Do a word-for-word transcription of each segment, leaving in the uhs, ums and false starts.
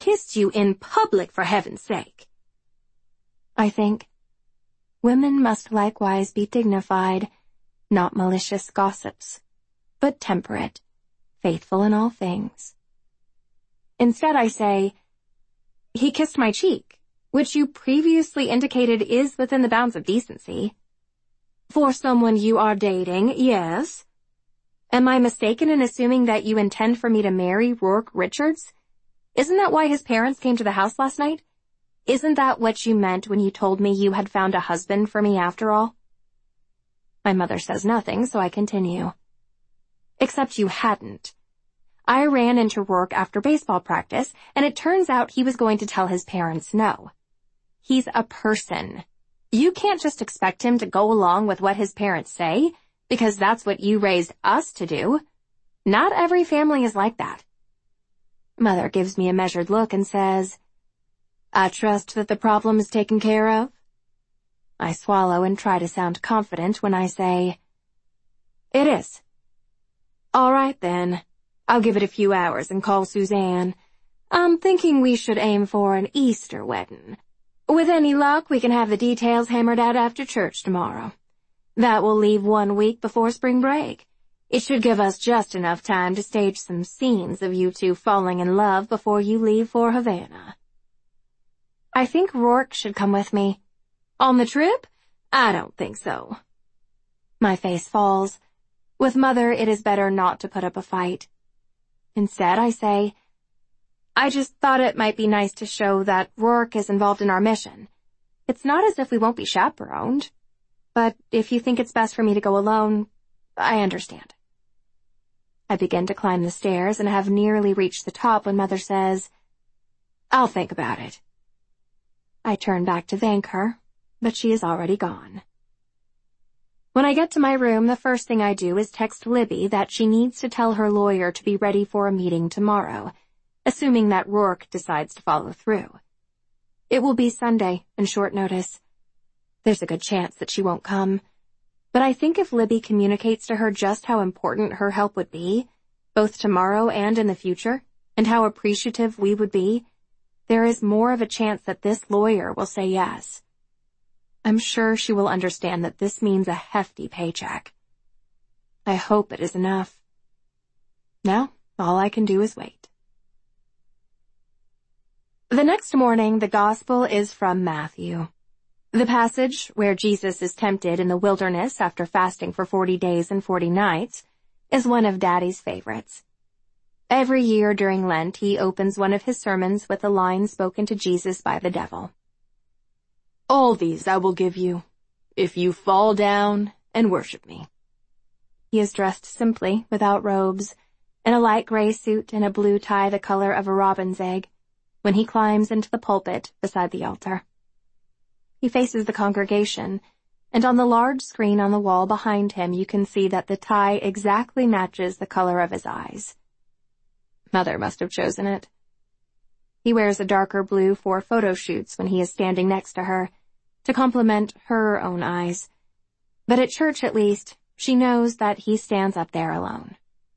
kissed you in public, for heaven's sake. I think women must likewise be dignified, not malicious gossips, but temperate, faithful in all things. Instead, I say, he kissed my cheek, which you previously indicated is within the bounds of decency. For someone you are dating, yes. Am I mistaken in assuming that you intend for me to marry Rourke Richards? Isn't that why his parents came to the house last night? Isn't that what you meant when you told me you had found a husband for me after all? My mother says nothing, so I continue. Except you hadn't. I ran into Rourke after baseball practice, and it turns out he was going to tell his parents no. He's a person. You can't just expect him to go along with what his parents say, because that's what you raised us to do. Not every family is like that. Mother gives me a measured look and says, I trust that the problem is taken care of. I swallow and try to sound confident when I say, it is. All right then. I'll give it a few hours and call Suzanne. I'm thinking we should aim for an Easter wedding. With any luck, we can have the details hammered out after church tomorrow. That will leave one week before spring break. It should give us just enough time to stage some scenes of you two falling in love before you leave for Havana. I think Rourke should come with me. On the trip? I don't think so. My face falls. With Mother, it is better not to put up a fight. Instead, I say, I just thought it might be nice to show that Rourke is involved in our mission. It's not as if we won't be chaperoned. But if you think it's best for me to go alone, I understand. I begin to climb the stairs and have nearly reached the top when Mother says, I'll think about it. I turn back to thank her, but she is already gone. When I get to my room, the first thing I do is text Libby that she needs to tell her lawyer to be ready for a meeting tomorrow, assuming that Rourke decides to follow through. It will be Sunday and short notice. There's a good chance that she won't come, but I think if Libby communicates to her just how important her help would be, both tomorrow and in the future, and how appreciative we would be, there is more of a chance that this lawyer will say yes. I'm sure she will understand that this means a hefty paycheck. I hope it is enough. Now, all I can do is wait. The next morning, the Gospel is from Matthew. The passage where Jesus is tempted in the wilderness after fasting for forty days and forty nights is one of Daddy's favorites. Every year during Lent, he opens one of his sermons with a line spoken to Jesus by the devil. All these I will give you, if you fall down and worship me. He is dressed simply, without robes, in a light gray suit and a blue tie the color of a robin's egg, when he climbs into the pulpit beside the altar. He faces the congregation, and on the large screen on the wall behind him you can see that the tie exactly matches the color of his eyes. Mother must have chosen it. He wears a darker blue for photo shoots when he is standing next to her, to complement her own eyes. But at church, at least, she knows that he stands up there alone.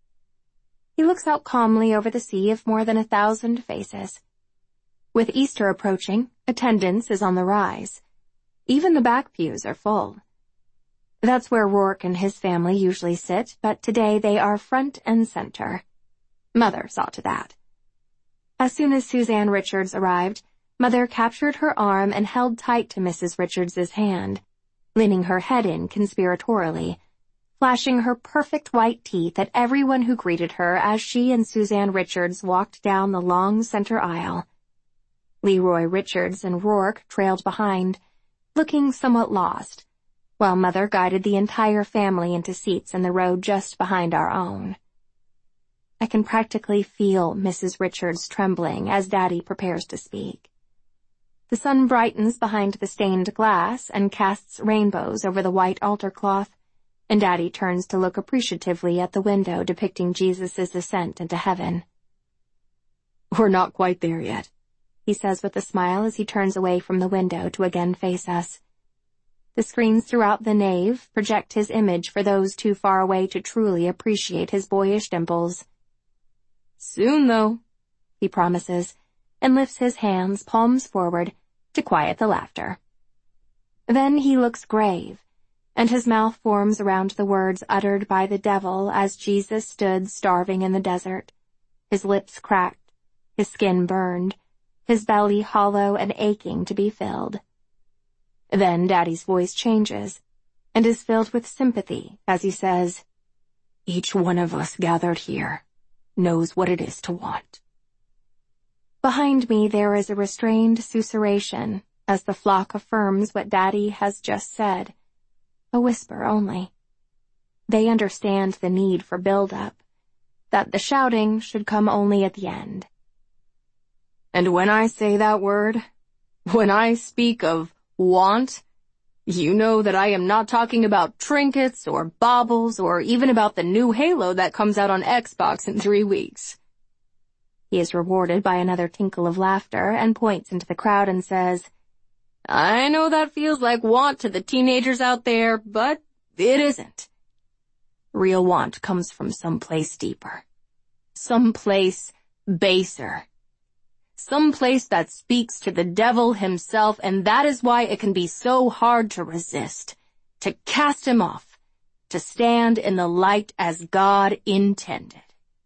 He looks out calmly over the sea of more than a thousand faces. With Easter approaching, attendance is on the rise. Even the back pews are full. That's where Rourke and his family usually sit, but today they are front and center. Mother saw to that. As soon as Suzanne Richards arrived, Mother captured her arm and held tight to Missus Richards's hand, leaning her head in conspiratorially, flashing her perfect white teeth at everyone who greeted her as she and Suzanne Richards walked down the long center aisle. Leroy Richards and Rourke trailed behind, looking somewhat lost, while Mother guided the entire family into seats in the row just behind our own. I can practically feel Missus Richards trembling as Daddy prepares to speak. The sun brightens behind the stained glass and casts rainbows over the white altar cloth, and Daddy turns to look appreciatively at the window depicting Jesus' ascent into heaven. We're not quite there yet, he says with a smile as he turns away from the window to again face us. The screens throughout the nave project his image for those too far away to truly appreciate his boyish dimples. Soon, though, he promises, and lifts his hands, palms forward, to quiet the laughter. Then he looks grave, and his mouth forms around the words uttered by the devil as Jesus stood starving in the desert, his lips cracked, his skin burned, his belly hollow and aching to be filled. Then Daddy's voice changes, and is filled with sympathy as he says, "Each one of us gathered here knows what it is to want." Behind me there is a restrained susurration as the flock affirms what Daddy has just said, a whisper only. They understand the need for build-up, that the shouting should come only at the end. And when I say that word, when I speak of want, you know that I am not talking about trinkets or baubles or even about the new Halo that comes out on Xbox in three weeks. He is rewarded by another tinkle of laughter and points into the crowd and says, "I know that feels like want to the teenagers out there, but it isn't. Real want comes from someplace deeper, someplace baser, someplace that speaks to the devil himself, and that is why it can be so hard to resist, to cast him off, to stand in the light as God intended."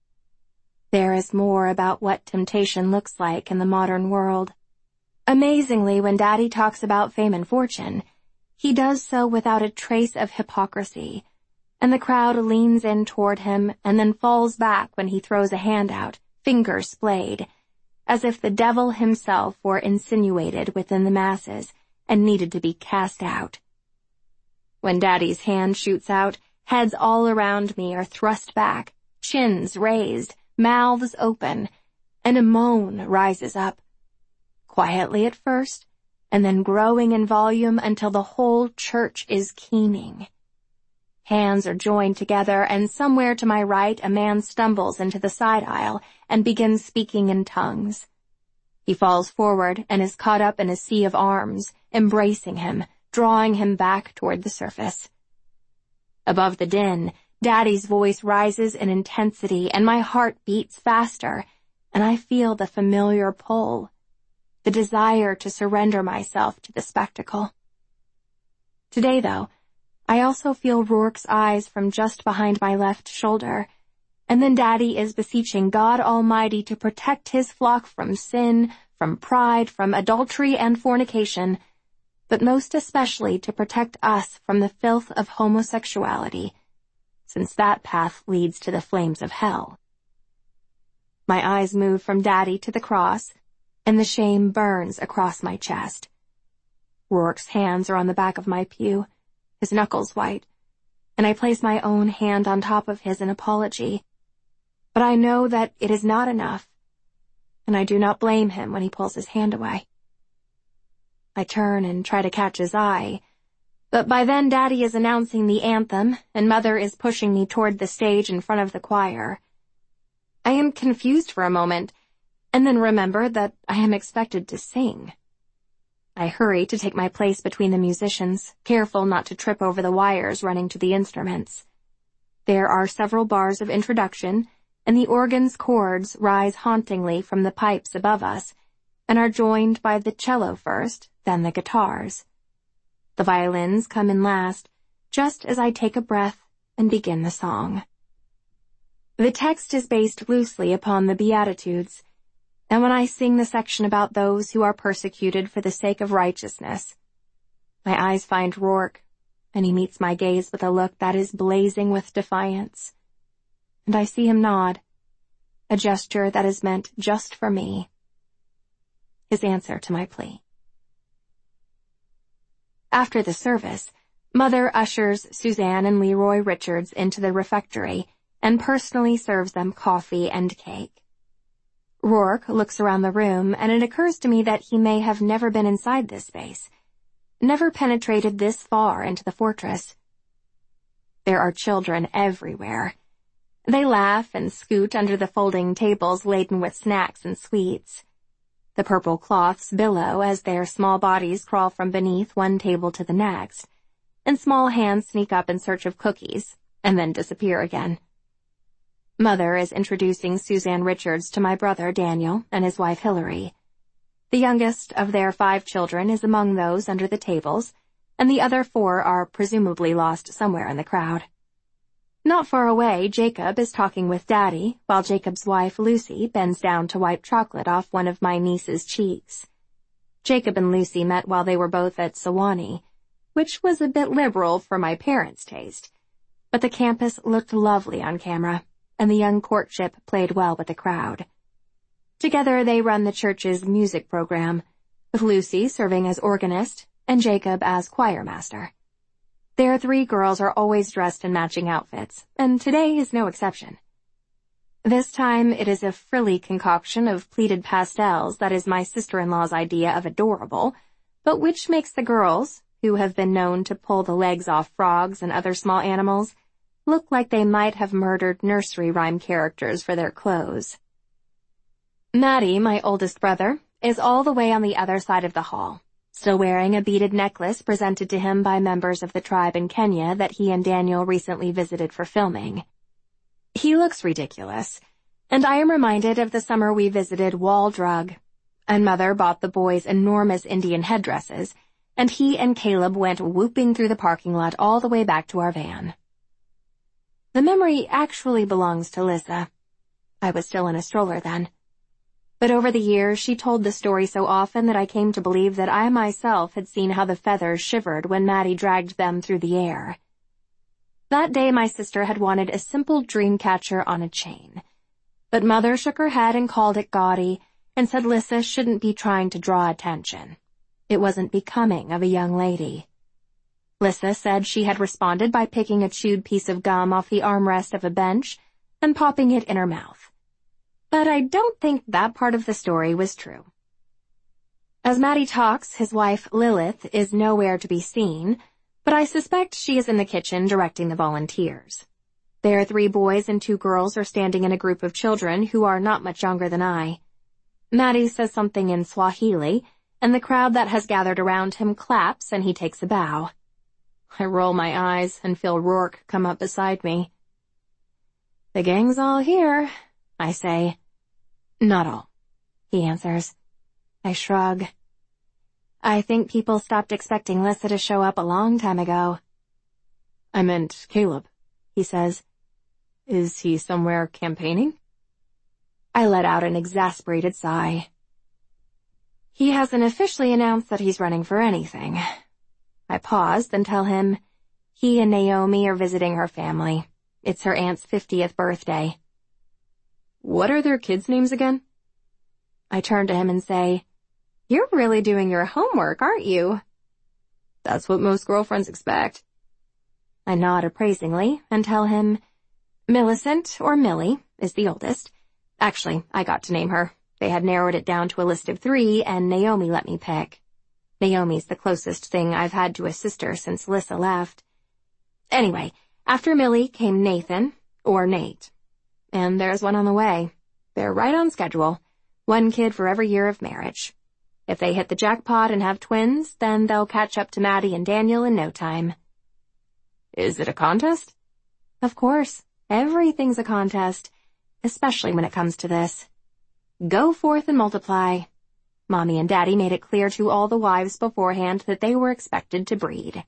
There is more about what temptation looks like in the modern world. Amazingly, when Daddy talks about fame and fortune, he does so without a trace of hypocrisy, and the crowd leans in toward him and then falls back when he throws a hand out, fingers splayed, as if the devil himself were insinuated within the masses and needed to be cast out. When Daddy's hand shoots out, heads all around me are thrust back, chins raised, mouths open, and a moan rises up, quietly at first, and then growing in volume until the whole church is keening. Hands are joined together, and somewhere to my right a man stumbles into the side aisle and begins speaking in tongues. He falls forward and is caught up in a sea of arms, embracing him, drawing him back toward the surface. Above the din, Daddy's voice rises in intensity, and my heart beats faster, and I feel the familiar pull, the desire to surrender myself to the spectacle. Today, though, I also feel Rourke's eyes from just behind my left shoulder, and then Daddy is beseeching God Almighty to protect his flock from sin, from pride, from adultery and fornication, but most especially to protect us from the filth of homosexuality, since that path leads to the flames of hell. My eyes move from Daddy to the cross, and the shame burns across my chest. Rourke's hands are on the back of my pew, his knuckles white, and I place my own hand on top of his in apology. But I know that it is not enough, and I do not blame him when he pulls his hand away. I turn and try to catch his eye, but by then Daddy is announcing the anthem, and Mother is pushing me toward the stage in front of the choir. I am confused for a moment, and then remember that I am expected to sing. I hurry to take my place between the musicians, careful not to trip over the wires running to the instruments. There are several bars of introduction, and the organ's chords rise hauntingly from the pipes above us, and are joined by the cello first, then the guitars. The violins come in last, just as I take a breath and begin the song. The text is based loosely upon the Beatitudes, and when I sing the section about those who are persecuted for the sake of righteousness, my eyes find Rourke, and he meets my gaze with a look that is blazing with defiance. And I see him nod, a gesture that is meant just for me, his answer to my plea. After the service, Mother ushers Suzanne and Leroy Richards into the refectory and personally serves them coffee and cake. Rourke looks around the room, and it occurs to me that he may have never been inside this space, never penetrated this far into the fortress. There are children everywhere. They laugh and scoot under the folding tables laden with snacks and sweets. The purple cloths billow as their small bodies crawl from beneath one table to the next, and small hands sneak up in search of cookies, and then disappear again. Mother is introducing Suzanne Richards to my brother Daniel and his wife Hillary. The youngest of their five children is among those under the tables, and the other four are presumably lost somewhere in the crowd. Not far away, Jacob is talking with Daddy, while Jacob's wife, Lucy, bends down to wipe chocolate off one of my niece's cheeks. Jacob and Lucy met while they were both at Sewanee, which was a bit liberal for my parents' taste. But the campus looked lovely on camera, and the young courtship played well with the crowd. Together they run the church's music program, with Lucy serving as organist and Jacob as choir master. Their three girls are always dressed in matching outfits, and today is no exception. This time it is a frilly concoction of pleated pastels that is my sister-in-law's idea of adorable, but which makes the girls, who have been known to pull the legs off frogs and other small animals, look like they might have murdered nursery rhyme characters for their clothes. Maddie, my oldest brother, is all the way on the other side of the hall, still wearing a beaded necklace presented to him by members of the tribe in Kenya that he and Daniel recently visited for filming. He looks ridiculous, and I am reminded of the summer we visited Wall Drug, and Mother bought the boys enormous Indian headdresses, and he and Caleb went whooping through the parking lot all the way back to our van. The memory actually belongs to Lissa. I was still in a stroller then. But over the years, she told the story so often that I came to believe that I myself had seen how the feathers shivered when Maddie dragged them through the air. That day my sister had wanted a simple dream catcher on a chain. But Mother shook her head and called it gaudy, and said Lissa shouldn't be trying to draw attention. It wasn't becoming of a young lady. Lissa said she had responded by picking a chewed piece of gum off the armrest of a bench and popping it in her mouth. But I don't think that part of the story was true. As Maddie talks, his wife, Lilith, is nowhere to be seen, but I suspect she is in the kitchen directing the volunteers. Their three boys and two girls are standing in a group of children who are not much younger than I. Maddie says something in Swahili, and the crowd that has gathered around him claps and he takes a bow. I roll my eyes and feel Rourke come up beside me. "The gang's all here," I say. "Not all," he answers. I shrug. I think people stopped expecting Lissa to show up a long time ago. "I meant Caleb," he says. "Is he somewhere campaigning?" I let out an exasperated sigh. He hasn't officially announced that he's running for anything. I pause, then tell him he and Naomi are visiting her family. It's her aunt's fiftieth birthday. "What are their kids' names again?" I turn to him and say, "You're really doing your homework, aren't you?" "That's what most girlfriends expect." I nod appraisingly and tell him Millicent, or Millie, is the oldest. Actually, I got to name her. They had narrowed it down to a list of three, and Naomi let me pick. Naomi's the closest thing I've had to a sister since Lissa left. Anyway, after Millie came Nathan, or Nate. And there's one on the way. They're right on schedule. One kid for every year of marriage. If they hit the jackpot and have twins, then they'll catch up to Maddie and Daniel in no time. "Is it a contest?" Of course. Everything's a contest, especially when it comes to this. Go forth and multiply. Mommy and Daddy made it clear to all the wives beforehand that they were expected to breed.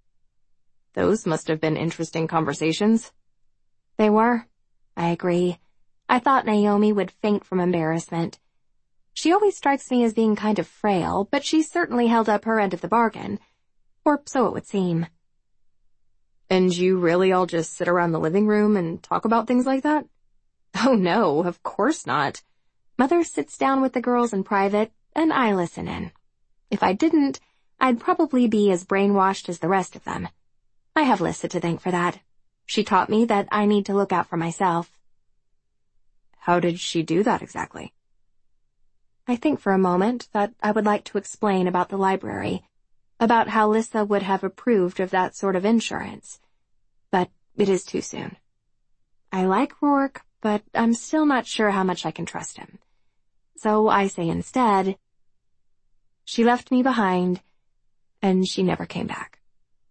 Those must have been interesting conversations. They were. I agree. I thought Naomi would faint from embarrassment. She always strikes me as being kind of frail, but she certainly held up her end of the bargain. Or so it would seem. "And you really all just sit around the living room and talk about things like that?" "Oh no, of course not. Mother sits down with the girls in private, and I listen in. If I didn't, I'd probably be as brainwashed as the rest of them. I have Lissa to thank for that. She taught me that I need to look out for myself." "How did she do that exactly?" I think for a moment that I would like to explain about the library, about how Lissa would have approved of that sort of insurance. But it is too soon. I like Rourke, but I'm still not sure how much I can trust him. So I say instead, she left me behind, and she never came back.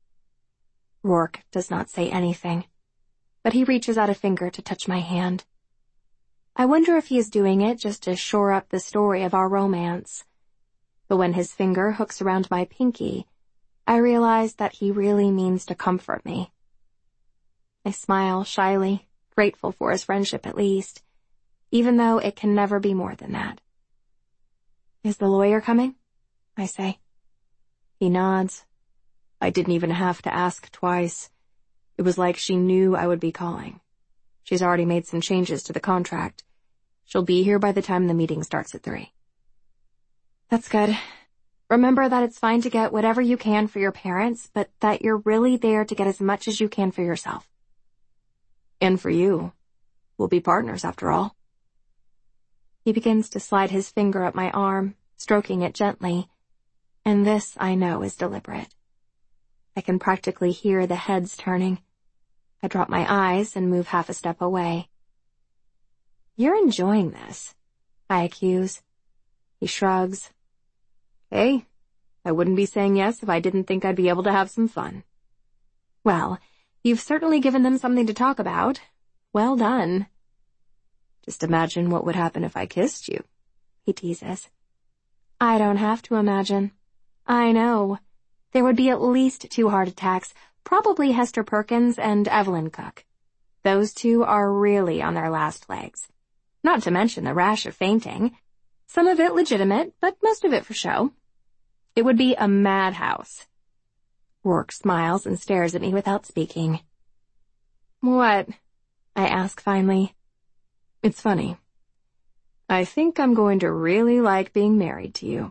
Rourke does not say anything, but he reaches out a finger to touch my hand. I wonder if he is doing it just to shore up the story of our romance. but when his finger hooks around my pinky, I realize that he really means to comfort me. I smile shyly, grateful for his friendship at least, even though it can never be more than that. "Is the lawyer coming?" I say. He nods. I didn't even have to ask twice. It was like she knew I would be calling. She's already made some changes to the contract. She'll be here by the time the meeting starts at three. That's good. Remember that it's fine to get whatever you can for your parents, but that you're really there to get as much as you can for yourself. And for you. We'll be partners after all. He begins to slide his finger up my arm, stroking it gently, and this I know is deliberate. I can practically hear the heads turning. I drop my eyes and move half a step away. "You're enjoying this," I accuse. He shrugs. "Hey, I wouldn't be saying yes if I didn't think I'd be able to have some fun." "Well, you've certainly given them something to talk about. Well done." "Just imagine what would happen if I kissed you," he teases. I don't have to imagine. I know. There would be at least two heart attacks, probably Hester Perkins and Evelyn Cook. Those two are really on their last legs. Not to mention the rash of fainting. Some of it legitimate, but most of it for show. It would be a madhouse. Rourke smiles and stares at me without speaking. "What?" I ask finally. "It's funny. I think I'm going to really like being married to you."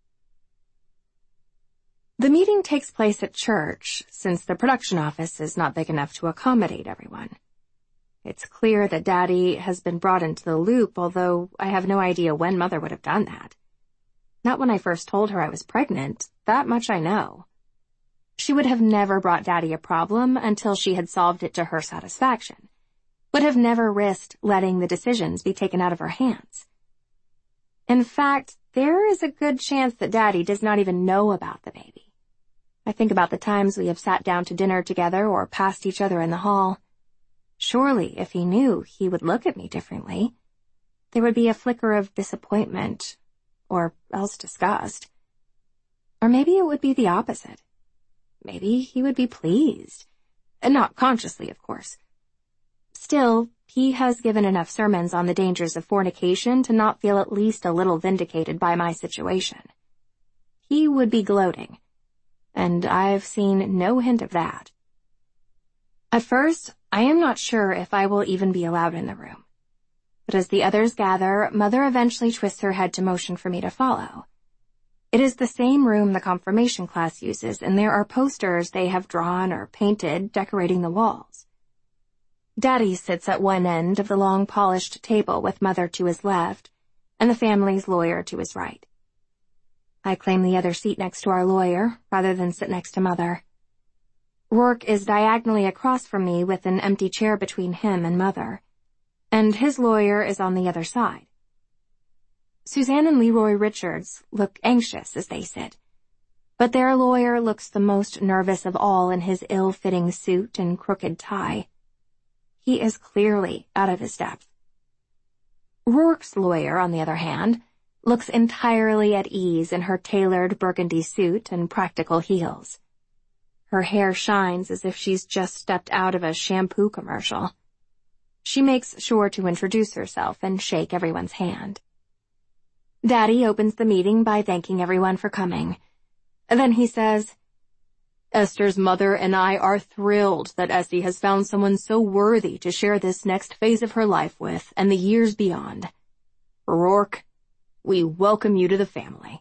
The meeting takes place at church, since the production office is not big enough to accommodate everyone. It's clear that Daddy has been brought into the loop, although I have no idea when Mother would have done that. Not when I first told her I was pregnant, that much I know. She would have never brought Daddy a problem until she had solved it to her satisfaction, would have never risked letting the decisions be taken out of her hands. In fact, there is a good chance that Daddy does not even know about the baby. I think about the times we have sat down to dinner together or passed each other in the hall. Surely, if he knew, he would look at me differently. There would be a flicker of disappointment, or else disgust. Or maybe it would be the opposite. Maybe he would be pleased. Not consciously, of course. Still, he has given enough sermons on the dangers of fornication to not feel at least a little vindicated by my situation. He would be gloating, and I've seen no hint of that. At first, I am not sure if I will even be allowed in the room. But as the others gather, Mother eventually twists her head to motion for me to follow. It is the same room the confirmation class uses, and there are posters they have drawn or painted decorating the walls. Daddy sits at one end of the long polished table with Mother to his left, and the family's lawyer to his right. I claim the other seat next to our lawyer, rather than sit next to Mother. Rourke is diagonally across from me with an empty chair between him and Mother, and his lawyer is on the other side. Suzanne and Leroy Richards look anxious as they sit, but their lawyer looks the most nervous of all in his ill-fitting suit and crooked tie. He is clearly out of his depth. Rourke's lawyer, on the other hand, looks entirely at ease in her tailored burgundy suit and practical heels. Her hair shines as if she's just stepped out of a shampoo commercial. She makes sure to introduce herself and shake everyone's hand. Daddy opens the meeting by thanking everyone for coming. Then he says, "Esther's mother and I are thrilled that Essie has found someone so worthy to share this next phase of her life with and the years beyond. Rourke, we welcome you to the family."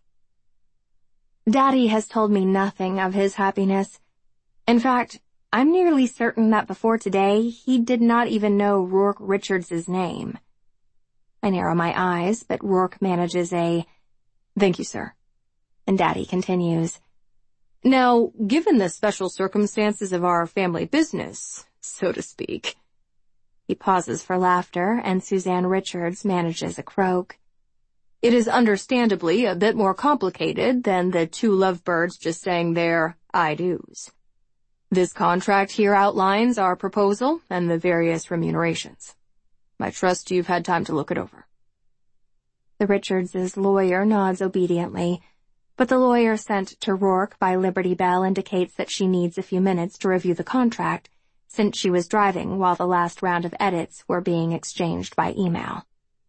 Daddy has told me nothing of his happiness. In fact, I'm nearly certain that before today, he did not even know Rourke Richards' name. I narrow my eyes, but Rourke manages a, "Thank you, sir." And Daddy continues, "Now, given the special circumstances of our family business, so to speak." He pauses for laughter, and Suzanne Richards manages a croak. "It is understandably a bit more complicated than the two lovebirds just saying their I-dos. This contract here outlines our proposal and the various remunerations. I trust you've had time to look it over." The Richards' lawyer nods obediently, but the lawyer sent to Rourke by Liberty Bell indicates that she needs a few minutes to review the contract, since she was driving while the last round of edits were being exchanged by email.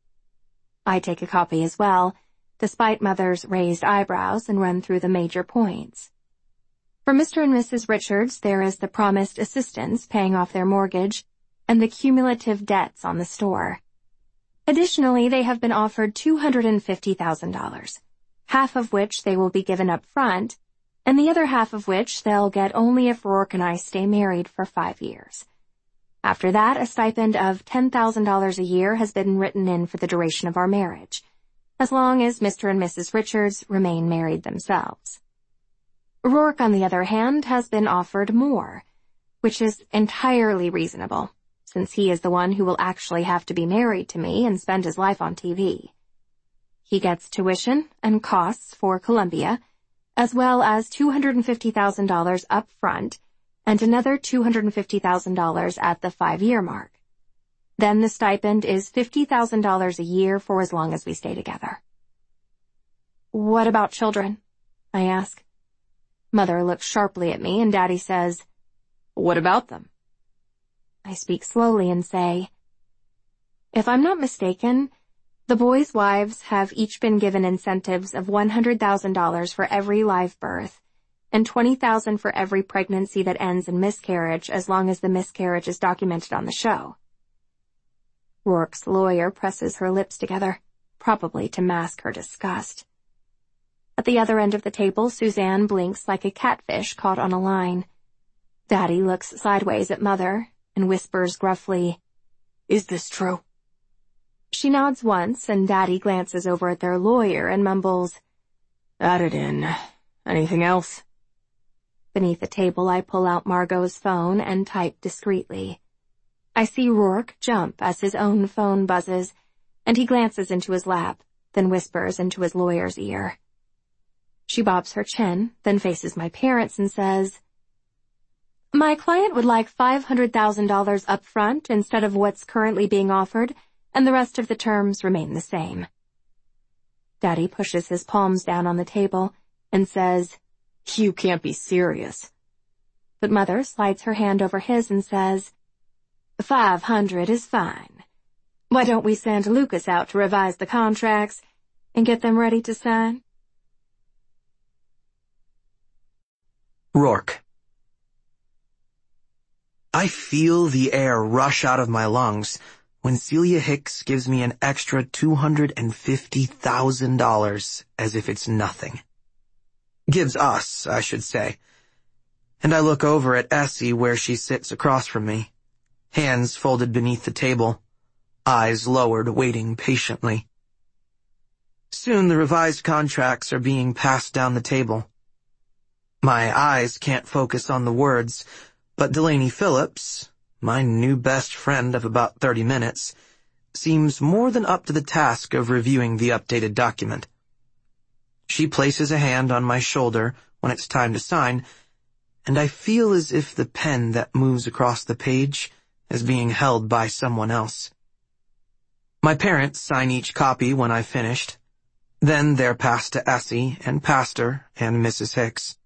I take a copy as well, despite Mother's raised eyebrows, and run through the major points. For Mister and Missus Richards, there is the promised assistance paying off their mortgage and the cumulative debts on the store. Additionally, they have been offered two hundred fifty thousand dollars, half of which they will be given up front, and the other half of which they'll get only if Rourke and I stay married for five years. After that, a stipend of ten thousand dollars a year has been written in for the duration of our marriage, as long as Mister and Missus Richards remain married themselves. Rourke, on the other hand, has been offered more, which is entirely reasonable, since he is the one who will actually have to be married to me and spend his life on T V. He gets tuition and costs for Columbia, as well as two hundred fifty thousand dollars up front and another two hundred fifty thousand dollars at the five-year mark. Then the stipend is fifty thousand dollars a year for as long as we stay together. What about children? I ask. Mother looks sharply at me and Daddy says, What about them? I speak slowly and say, If I'm not mistaken, the boys' wives have each been given incentives of one hundred thousand dollars for every live birth and twenty thousand dollars for every pregnancy that ends in miscarriage as long as the miscarriage is documented on the show. Rourke's lawyer presses her lips together, probably to mask her disgust. At the other end of the table, Suzanne blinks like a catfish caught on a line. Daddy looks sideways at Mother and whispers gruffly, Is this true? She nods once, and Daddy glances over at their lawyer and mumbles, Add it in. Anything else? Beneath the table, I pull out Margot's phone and type discreetly. I see Rourke jump as his own phone buzzes, and he glances into his lap, then whispers into his lawyer's ear. She bobs her chin, then faces my parents and says, My client would like five hundred thousand dollars up front instead of what's currently being offered, and the rest of the terms remain the same. Daddy pushes his palms down on the table and says, You can't be serious. But Mother slides her hand over his and says, Five hundred is fine. Why don't we send Lucas out to revise the contracts and get them ready to sign? Rourke. I feel the air rush out of my lungs when Celia Hicks gives me an extra two hundred fifty thousand dollars as if it's nothing. Gives us, I should say. And I look over at Essie where she sits across from me, hands folded beneath the table, eyes lowered, waiting patiently. Soon the revised contracts are being passed down the table. My eyes can't focus on the words, but Delaney Phillips, my new best friend of about thirty minutes, seems more than up to the task of reviewing the updated document. She places a hand on my shoulder when it's time to sign, and I feel as if the pen that moves across the page is being held by someone else. My parents sign each copy when I've finished. Then they're passed to Essie and Pastor and Missus Hicks.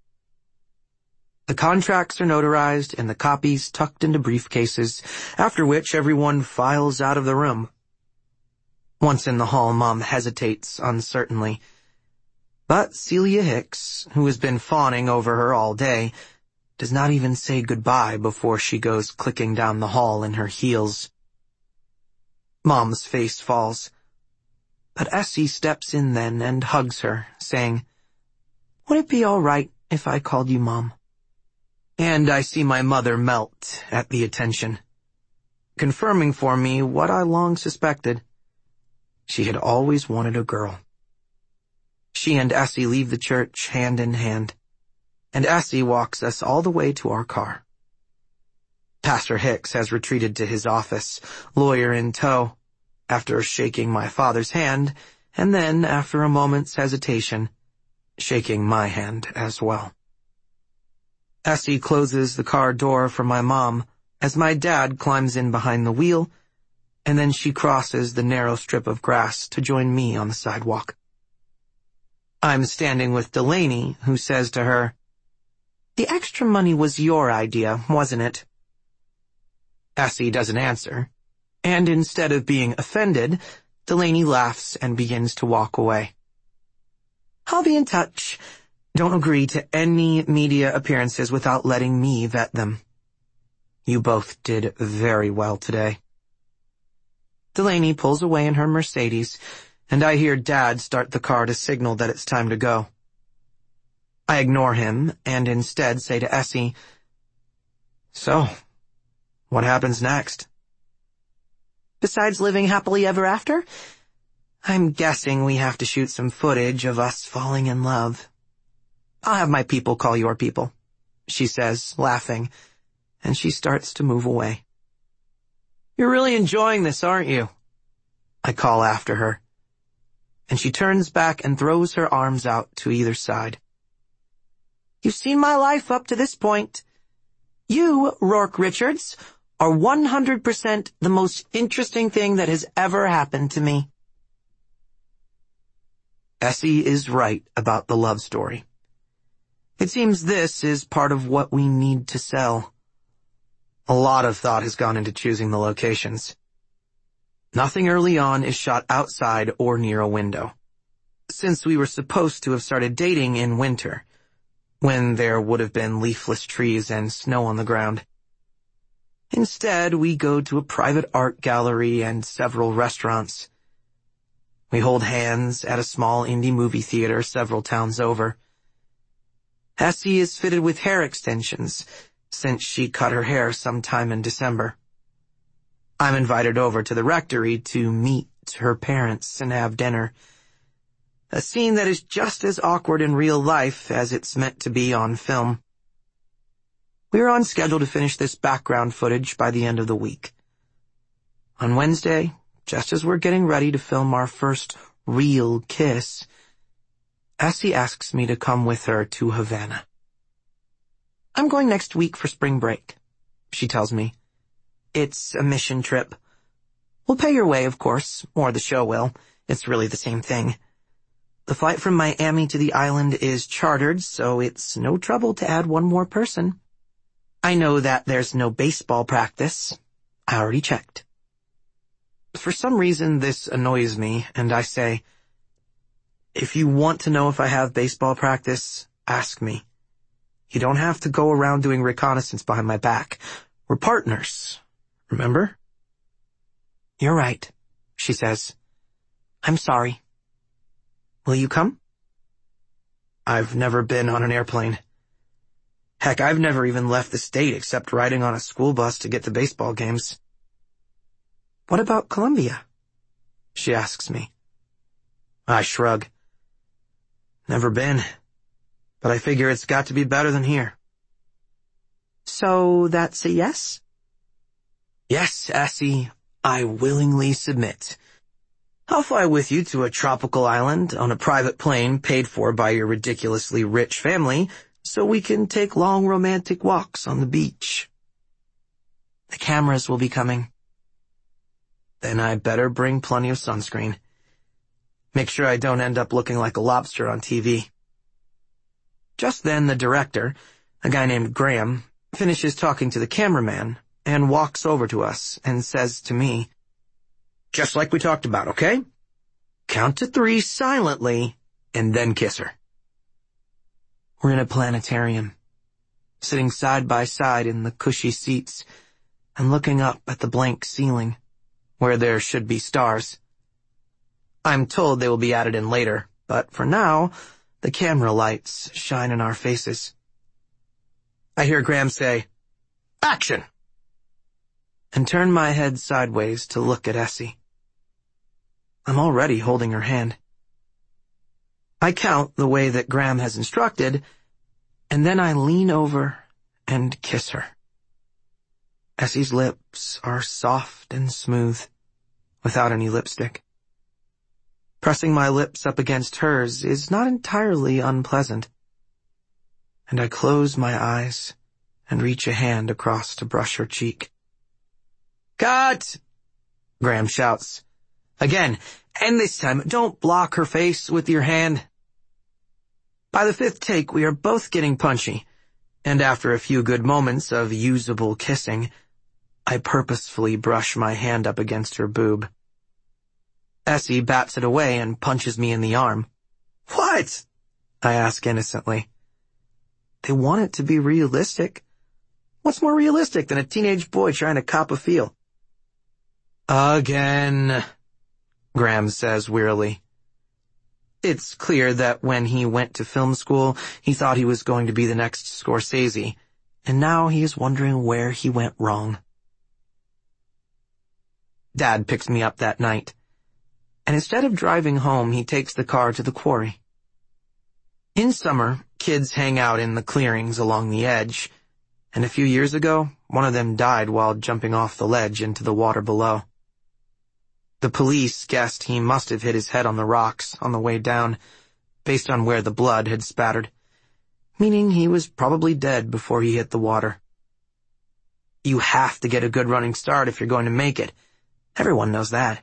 The contracts are notarized and the copies tucked into briefcases, after which everyone files out of the room. Once in the hall, Mom hesitates uncertainly. But Celia Hicks, who has been fawning over her all day, does not even say goodbye before she goes clicking down the hall in her heels. Mom's face falls. But Essie steps in then and hugs her, saying, Would it be all right if I called you Mom? And I see my mother melt at the attention, confirming for me what I long suspected. She had always wanted a girl. She and Essie leave the church hand in hand, and Essie walks us all the way to our car. Pastor Hicks has retreated to his office, lawyer in tow, after shaking my father's hand, and then, after a moment's hesitation, shaking my hand as well. Essie closes the car door for my mom as my dad climbs in behind the wheel, and then she crosses the narrow strip of grass to join me on the sidewalk. I'm standing with Delaney, who says to her, "The extra money was your idea, wasn't it?" Essie doesn't answer, and instead of being offended, Delaney laughs and begins to walk away. "I'll be in touch. Don't agree to any media appearances without letting me vet them. You both did very well today." Delaney pulls away in her Mercedes, and I hear Dad start the car to signal that it's time to go. I ignore him and instead say to Essie, "So, what happens next?" "Besides living happily ever after, I'm guessing we have to shoot some footage of us falling in love. I'll have my people call your people," she says, laughing, and she starts to move away. "You're really enjoying this, aren't you?" I call after her, and she turns back and throws her arms out to either side. "You've seen my life up to this point. You, Rourke Richards, are one hundred percent the most interesting thing that has ever happened to me." Essie is right about the love story. It seems this is part of what we need to sell. A lot of thought has gone into choosing the locations. Nothing early on is shot outside or near a window, since we were supposed to have started dating in winter, when there would have been leafless trees and snow on the ground. Instead, we go to a private art gallery and several restaurants. We hold hands at a small indie movie theater several towns over. Essie is fitted with hair extensions, since she cut her hair sometime in December. I'm invited over to the rectory to meet her parents and have dinner. A scene that is just as awkward in real life as it's meant to be on film. We're on schedule to finish this background footage by the end of the week. On Wednesday, just as we're getting ready to film our first real kiss, Essie asks me to come with her to Havana. "I'm going next week for spring break," she tells me. "It's a mission trip. We'll pay your way, of course, or the show will. It's really the same thing. The flight from Miami to the island is chartered, so it's no trouble to add one more person. I know that there's no baseball practice. I already checked." For some reason, this annoys me, and I say, "If you want to know if I have baseball practice, ask me. You don't have to go around doing reconnaissance behind my back. We're partners, remember?" "You're right," she says. "I'm sorry. Will you come?" I've never been on an airplane. Heck, I've never even left the state except riding on a school bus to get to baseball games. "What about Colombia?" she asks me. I shrug. Never been, but I figure it's got to be better than here. "So that's a yes?" "Yes, Essie, I willingly submit. I'll fly with you to a tropical island on a private plane paid for by your ridiculously rich family so we can take long romantic walks on the beach." "The cameras will be coming." "Then I better bring plenty of sunscreen. Make sure I don't end up looking like a lobster on T V." Just then the director, a guy named Graham, finishes talking to the cameraman and walks over to us and says to me, "Just like we talked about, okay? Count to three silently and then kiss her." We're in a planetarium, sitting side by side in the cushy seats and looking up at the blank ceiling, where there should be stars. I'm told they will be added in later, but for now, the camera lights shine in our faces. I hear Graham say, "Action!" and turn my head sideways to look at Essie. I'm already holding her hand. I count the way that Graham has instructed, and then I lean over and kiss her. Essie's lips are soft and smooth, without any lipstick. Pressing my lips up against hers is not entirely unpleasant, and I close my eyes and reach a hand across to brush her cheek. "Cut!" Graham shouts. Again, and this time, don't block her face with your hand. By the fifth take, we are both getting punchy, and after a few good moments of usable kissing, I purposefully brush my hand up against her boob. Essie bats it away and punches me in the arm. "What?" I ask innocently. They want it to be realistic. What's more realistic than a teenage boy trying to cop a feel? "Again," Graham says wearily. It's clear that when he went to film school, he thought he was going to be the next Scorsese, and now he is wondering where he went wrong. Dad picks me up that night, and instead of driving home, he takes the car to the quarry. In summer, kids hang out in the clearings along the edge, and a few years ago, one of them died while jumping off the ledge into the water below. The police guessed he must have hit his head on the rocks on the way down, based on where the blood had spattered, meaning he was probably dead before he hit the water. You have to get a good running start if you're going to make it. Everyone knows that.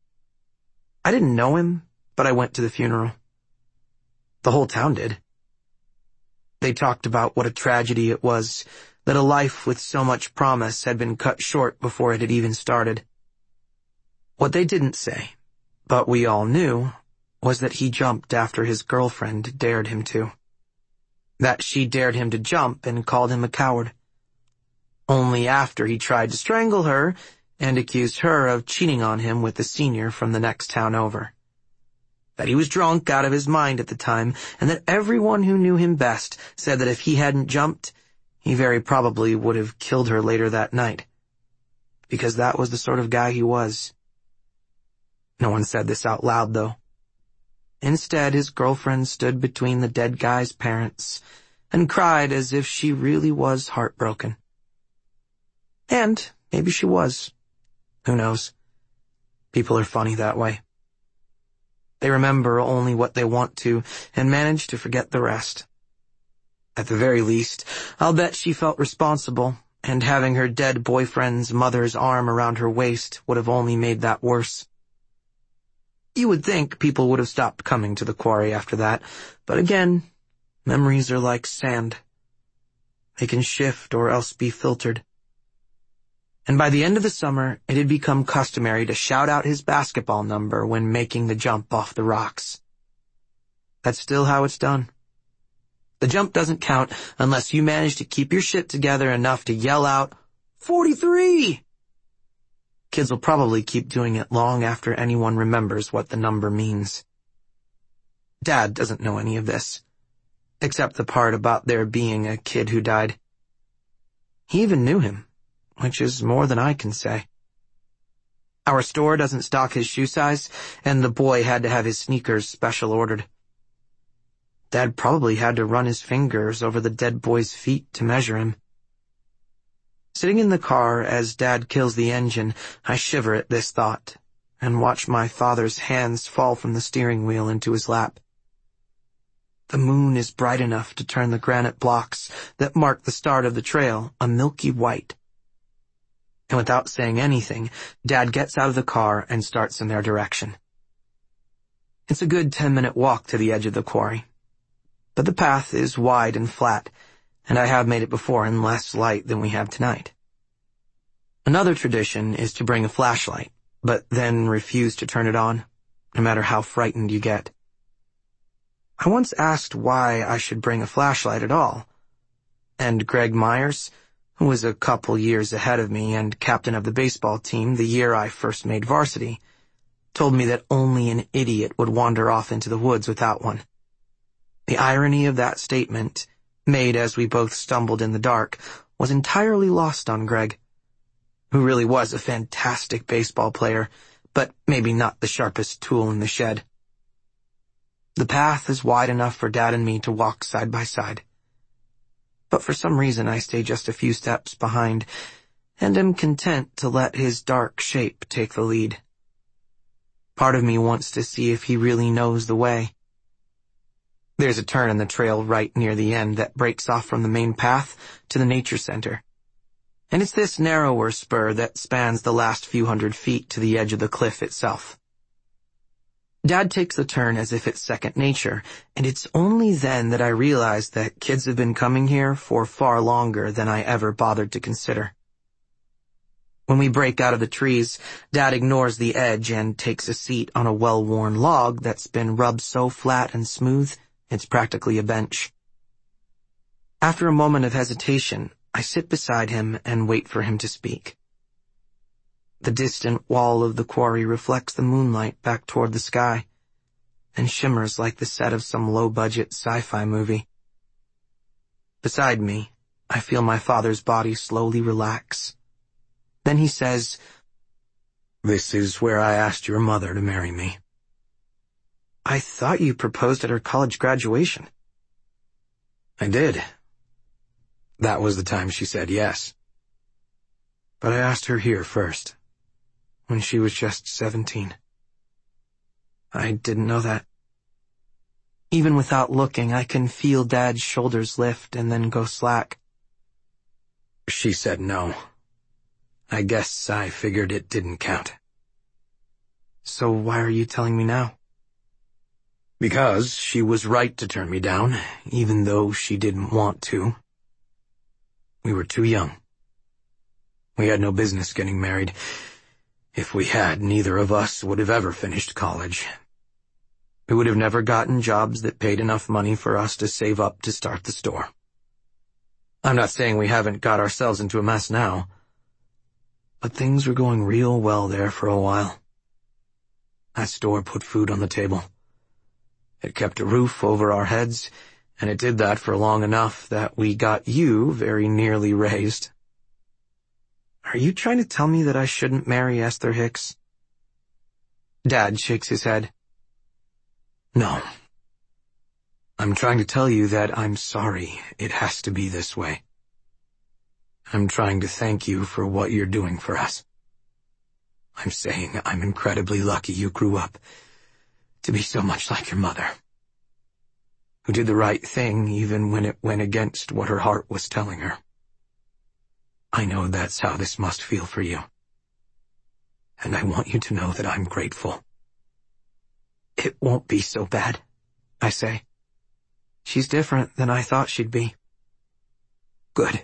I didn't know him, but I went to the funeral. The whole town did. They talked about what a tragedy it was that a life with so much promise had been cut short before it had even started. What they didn't say, but we all knew, was that he jumped after his girlfriend dared him to. That she dared him to jump and called him a coward. Only after he tried to strangle her and accused her of cheating on him with the senior from the next town over. That he was drunk out of his mind at the time, and that everyone who knew him best said that if he hadn't jumped, he very probably would have killed her later that night. Because that was the sort of guy he was. No one said this out loud, though. Instead, his girlfriend stood between the dead guy's parents and cried as if she really was heartbroken. And maybe she was. Who knows? People are funny that way. They remember only what they want to and manage to forget the rest. At the very least, I'll bet she felt responsible, and having her dead boyfriend's mother's arm around her waist would have only made that worse. You would think people would have stopped coming to the quarry after that, but again, memories are like sand. They can shift or else be filtered. And by the end of the summer, it had become customary to shout out his basketball number when making the jump off the rocks. That's still how it's done. The jump doesn't count unless you manage to keep your shit together enough to yell out, forty-three! Kids will probably keep doing it long after anyone remembers what the number means. Dad doesn't know any of this, except the part about there being a kid who died. He even knew him, which is more than I can say. Our store doesn't stock his shoe size, and the boy had to have his sneakers special ordered. Dad probably had to run his fingers over the dead boy's feet to measure him. Sitting in the car as Dad kills the engine, I shiver at this thought and watch my father's hands fall from the steering wheel into his lap. The moon is bright enough to turn the granite blocks that mark the start of the trail a milky white. And without saying anything, Dad gets out of the car and starts in their direction. It's a good ten-minute walk to the edge of the quarry, but the path is wide and flat, and I have made it before in less light than we have tonight. Another tradition is to bring a flashlight, but then refuse to turn it on, no matter how frightened you get. I once asked why I should bring a flashlight at all, and Greg Myers, who was a couple years ahead of me and captain of the baseball team the year I first made varsity, told me that only an idiot would wander off into the woods without one. The irony of that statement, made as we both stumbled in the dark, was entirely lost on Greg, who really was a fantastic baseball player, but maybe not the sharpest tool in the shed. The path is wide enough for Dad and me to walk side by side. But for some reason I stay just a few steps behind, and am content to let his dark shape take the lead. Part of me wants to see if he really knows the way. There's a turn in the trail right near the end that breaks off from the main path to the nature center. And it's this narrower spur that spans the last few hundred feet to the edge of the cliff itself. Dad takes the turn as if it's second nature, and it's only then that I realize that kids have been coming here for far longer than I ever bothered to consider. When we break out of the trees, Dad ignores the edge and takes a seat on a well-worn log that's been rubbed so flat and smooth, it's practically a bench. After a moment of hesitation, I sit beside him and wait for him to speak. The distant wall of the quarry reflects the moonlight back toward the sky and shimmers like the set of some low-budget sci-fi movie. Beside me, I feel my father's body slowly relax. Then he says, "This is where I asked your mother to marry me." "I thought you proposed at her college graduation." "I did. That was the time she said yes. But I asked her here first, when she was just seventeen. I didn't know that." Even without looking, I can feel Dad's shoulders lift and then go slack. "She said no. I guess I figured it didn't count." "So why are you telling me now?" "Because she was right to turn me down, even though she didn't want to. We were too young. We had no business getting married. If we had, neither of us would have ever finished college. We would have never gotten jobs that paid enough money for us to save up to start the store. I'm not saying we haven't got ourselves into a mess now, but things were going real well there for a while. That store put food on the table. It kept a roof over our heads, and it did that for long enough that we got you very nearly raised." "Are you trying to tell me that I shouldn't marry Esther Hicks?" Dad shakes his head. "No. I'm trying to tell you that I'm sorry it has to be this way. I'm trying to thank you for what you're doing for us. I'm saying I'm incredibly lucky you grew up to be so much like your mother, who did the right thing even when it went against what her heart was telling her. I know that's how this must feel for you, and I want you to know that I'm grateful." "It won't be so bad," I say. "She's different than I thought she'd be." "Good.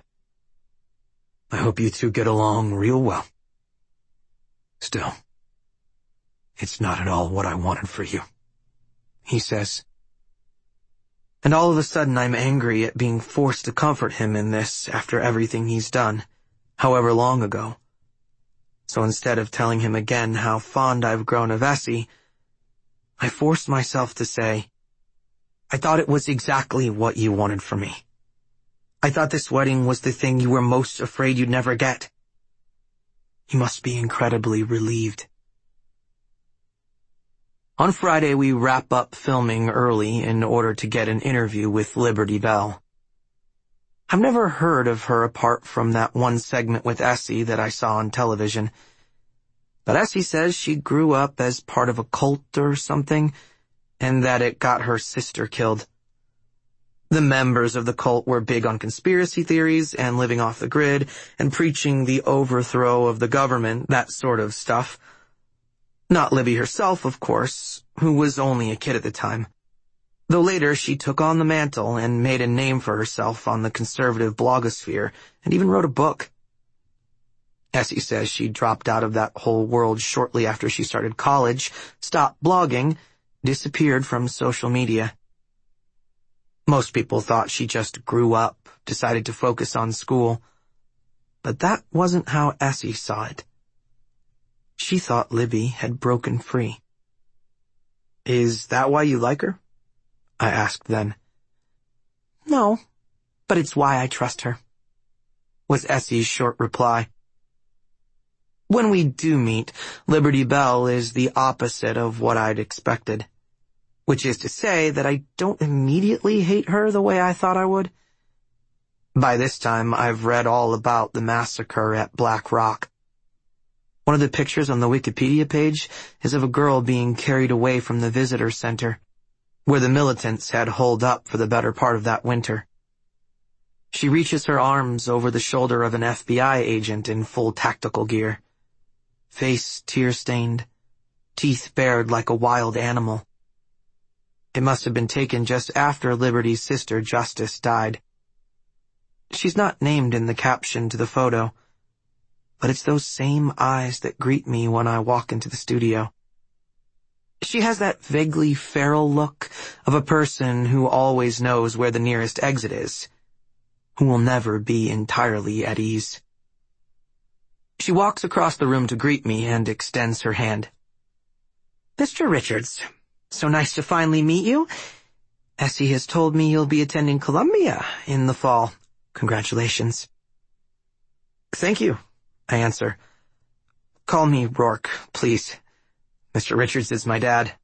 I hope you two get along real well. Still, it's not at all what I wanted for you," he says. And all of a sudden I'm angry at being forced to comfort him in this after everything he's done, however long ago. So instead of telling him again how fond I've grown of Essie, I forced myself to say, "I thought it was exactly what you wanted from me. I thought this wedding was the thing you were most afraid you'd never get. You must be incredibly relieved." On Friday, we wrap up filming early in order to get an interview with Liberty Bell. I've never heard of her apart from that one segment with Essie that I saw on television. But Essie says she grew up as part of a cult or something, and that it got her sister killed. The members of the cult were big on conspiracy theories and living off the grid and preaching the overthrow of the government, that sort of stuff. Not Libby herself, of course, who was only a kid at the time. Though later she took on the mantle and made a name for herself on the conservative blogosphere and even wrote a book. Essie says she dropped out of that whole world shortly after she started college, stopped blogging, disappeared from social media. Most people thought she just grew up, decided to focus on school. But that wasn't how Essie saw it. She thought Libby had broken free. "Is that why you like her?" I asked then. "No, but it's why I trust her," was Essie's short reply. When we do meet, Liberty Bell is the opposite of what I'd expected. Which is to say that I don't immediately hate her the way I thought I would. By this time, I've read all about the massacre at Black Rock. One of the pictures on the Wikipedia page is of a girl being carried away from the visitor center, where the militants had holed up for the better part of that winter. She reaches her arms over the shoulder of an F B I agent in full tactical gear. Face tear-stained, teeth bared like a wild animal. It must have been taken just after Liberty's sister Justice died. She's not named in the caption to the photo, but it's those same eyes that greet me when I walk into the studio. She has that vaguely feral look of a person who always knows where the nearest exit is, who will never be entirely at ease. She walks across the room to greet me and extends her hand. "Mister Richards, so nice to finally meet you. Essie has told me you'll be attending Columbia in the fall. Congratulations." "Thank you," I answer. "Call me Rourke, please. Mister Richards is my dad."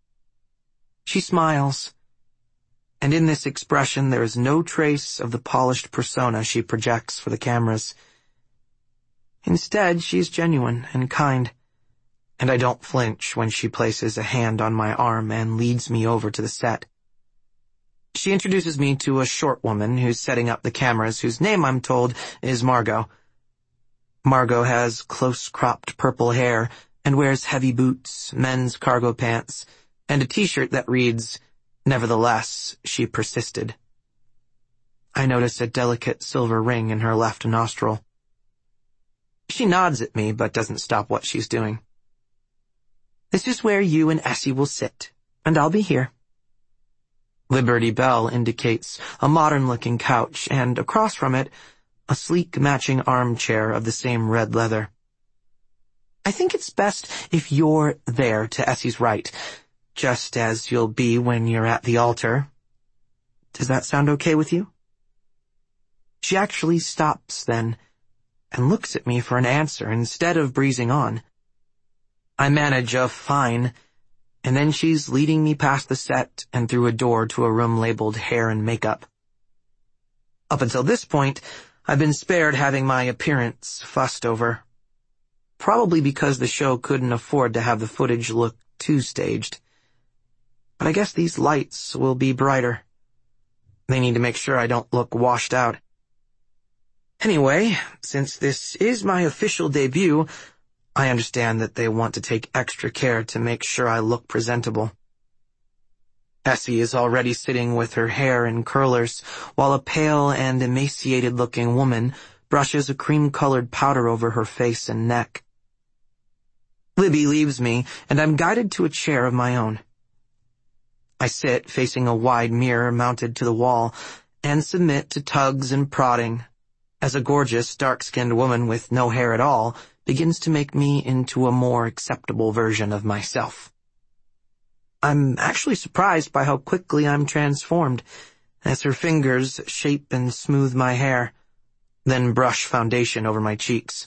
She smiles, and in this expression there is no trace of the polished persona she projects for the cameras. Instead, she is genuine and kind, and I don't flinch when she places a hand on my arm and leads me over to the set. She introduces me to a short woman who's setting up the cameras, whose name, I'm told, is Margot. Margot has close-cropped purple hair and wears heavy boots, men's cargo pants, and a t-shirt that reads, "Nevertheless, she persisted." I notice a delicate silver ring in her left nostril. She nods at me, but doesn't stop what she's doing. "This is where you and Essie will sit, and I'll be here." Liberty Bell indicates a modern-looking couch, and across from it, a sleek matching armchair of the same red leather. "I think it's best if you're there to Essie's right, just as you'll be when you're at the altar. Does that sound okay with you?" She actually stops then, and looks at me for an answer instead of breezing on. I manage a fine, and then she's leading me past the set and through a door to a room labeled hair and makeup. Up until this point, I've been spared having my appearance fussed over. Probably because the show couldn't afford to have the footage look too staged. But I guess these lights will be brighter. They need to make sure I don't look washed out. Anyway, since this is my official debut, I understand that they want to take extra care to make sure I look presentable. Essie is already sitting with her hair in curlers, while a pale and emaciated-looking woman brushes a cream-colored powder over her face and neck. Libby leaves me, and I'm guided to a chair of my own. I sit facing a wide mirror mounted to the wall, and submit to tugs and prodding, as a gorgeous, dark-skinned woman with no hair at all begins to make me into a more acceptable version of myself. I'm actually surprised by how quickly I'm transformed, as her fingers shape and smooth my hair, then brush foundation over my cheeks.